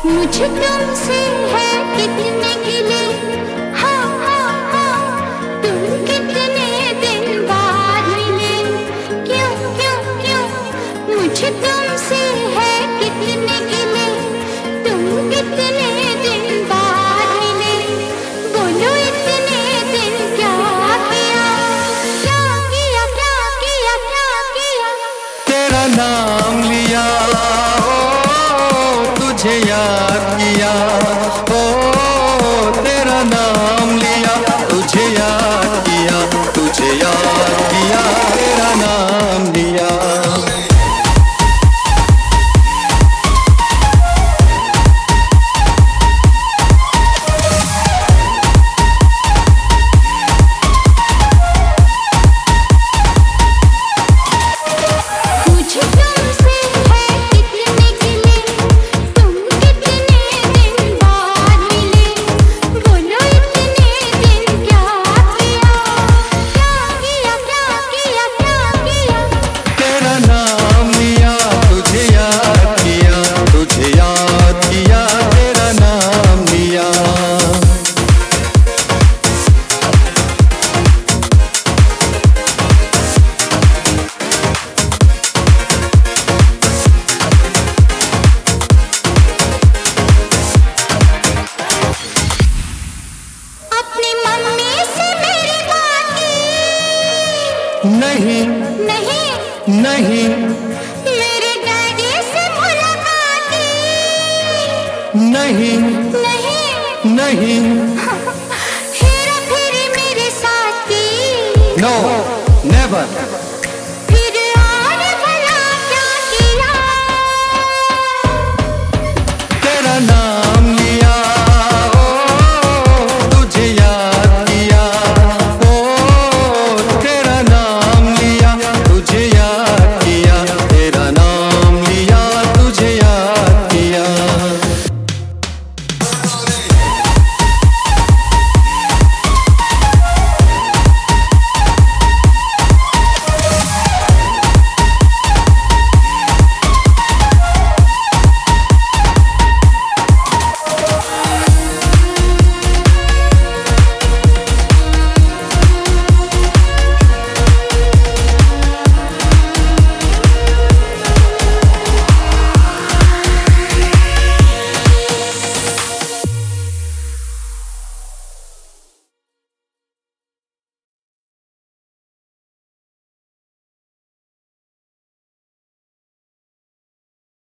मुझे तुमसे है कितने गिले, हाँ हाँ हाँ, तुम कितने दिन बाद मिले, क्यों क्यों क्यों, मुझे तुमसे है कितने गिले, तुम कितने दिन बाद मिले, बोलो इतने दिन क्या किया, क्या किया क्या किया क्या किया। तेरा नाम लिया, तुझे याद किया, ओ तेरा नाम लिया, तुझे याद किया, तुझे याद किया, तेरा नाम लिया। नहीं नहीं नहीं, मेरे डैडी से मुलाकात नहीं नहीं नहीं, हेरा फेरी मेरे साथी, नो नेवर।